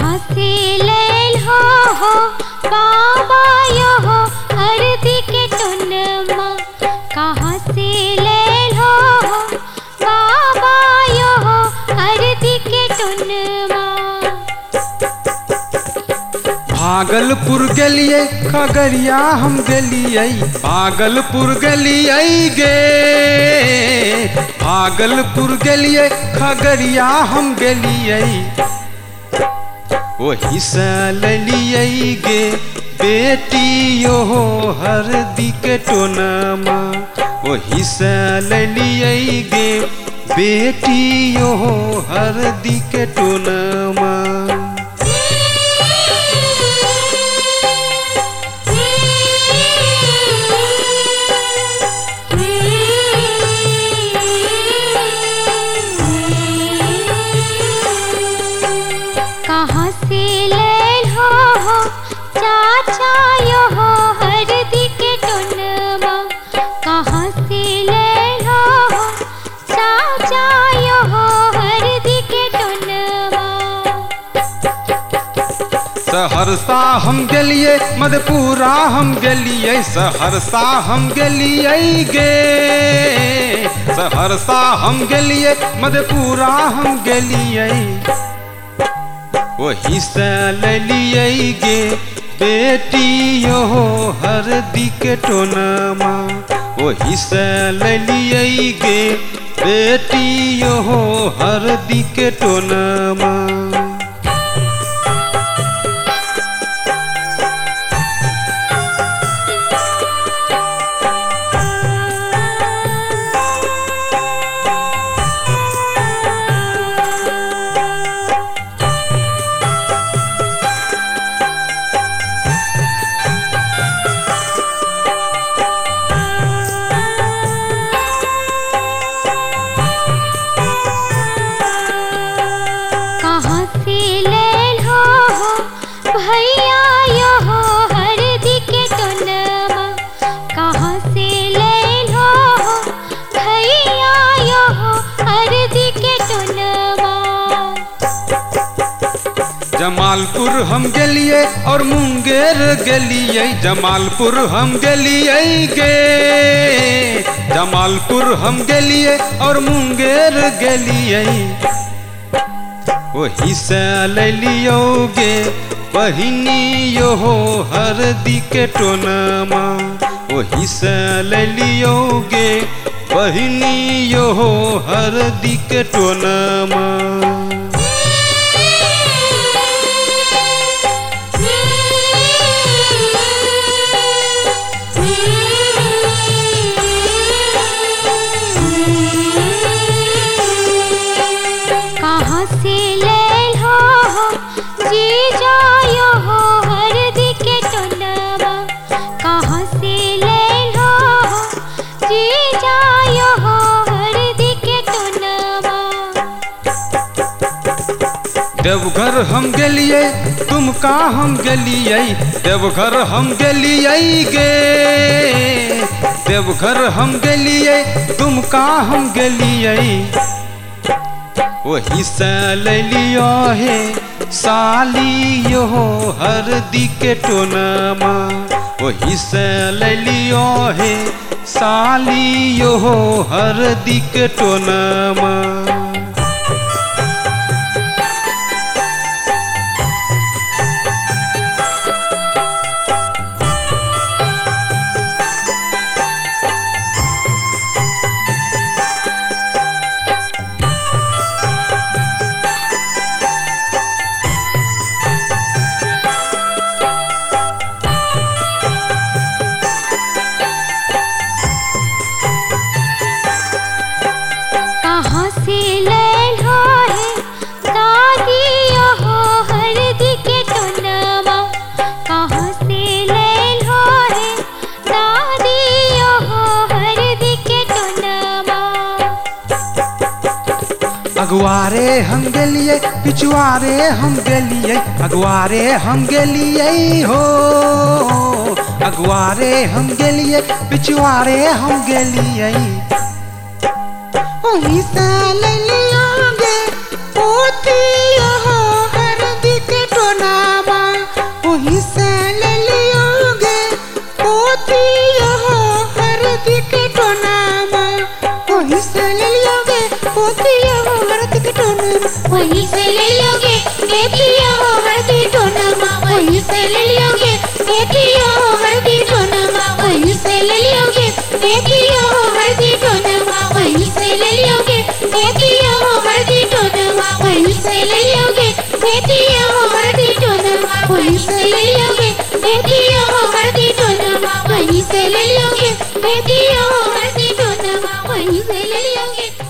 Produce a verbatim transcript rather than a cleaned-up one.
कहाँ से लैल हो हो बाबा यो हो हरदी के टुनमा। कहाँ से लैल हो हो बाबा यो हो हरदी के टुनमा। भागलपुर गेलिए खगड़िया हम गेलिए, भागलपुर गेलिए गे, भागलपुर गेलिए खगड़िया हम गेलिए। वही से ललिए गे बेटी यो हो हरदी के टोनमा। वही से ललिए गे बेटी यो हो हरदी के टोनमा। कहाँ से लैल हो हो चाचा यो हो हरदी के टुनमा। कहाँ से लैल हो हो चाचा यो हो हरदी के टुनमा। सहरसा हम गेलिए मधेपुरा हम गेलिए, सहरसा हम गेलिए गे, सहरसा हम गेलिए मधेपुरा हम गेलिए। वही से ललिए गे बेटी यो हो हरदी के टोनमा। वही से ललिए गे बेटी यो हो हरदी के टोनमा। कहाँ से लैल हो हो भैया यो हो हरदी के टुनमा। कहाँ से लैल हो हो भैया यो हो हरदी के टुनमा। जमालपुर हम गेलिए और मुंगेर गेलिए, जमालपुर हम गेलिए गे, जमालपुर हम गेलिए और मुंगेर गेलिए। वही से ललियो गे बहिनी यो हो हरदी के टोनमा। वही से ललियो गे बहिनी यो हो हरदी के टोनमा। कहाँ से लैल हो हो जीजा यो हो हरदी के टुनमा। कहाँ से लैल हो हो जीजा यो हो हरदी के टुनमा। देवघर हम गेलिए तुमका हम गेलिए, देवघर हम गेलिए गे, देवघर हम गेलिए तुमका हम गेलिए। वही से ललियो है साली यो हो हरदी के टोनमा। वही से ललियो है साली यो हो हरदी के टोनमा। कहाँ से लैल हो है दादी यो हो हरदी के टुनमा। कहाँ से लैल हो है दादी यो हो हरदी के टुनमा। अगुआरे हम गेलिए पिछुआरे हम गेलिए, अगुआरे हम गेलिए हो, अगुआरे हम गेलिए पिछुआरे हम गेलिए। वही से ललियो गे पोती यो हो हरदी के टोनमा। ले लियोगे देखियो हल्दी टोनमा वहीं से ले लियोगे देखियो हल्दी टोनमा वहीं से ले लियोगे देखियो हल्दी टोनमा वहीं से ले लियोगे देखियो हल्दी टोनमा वहीं से ले लियोगे देखियो हल्दी टोनमा वहीं से ले लियोगे देखियो हल्दी टोनमा वहीं से ले लियोगे।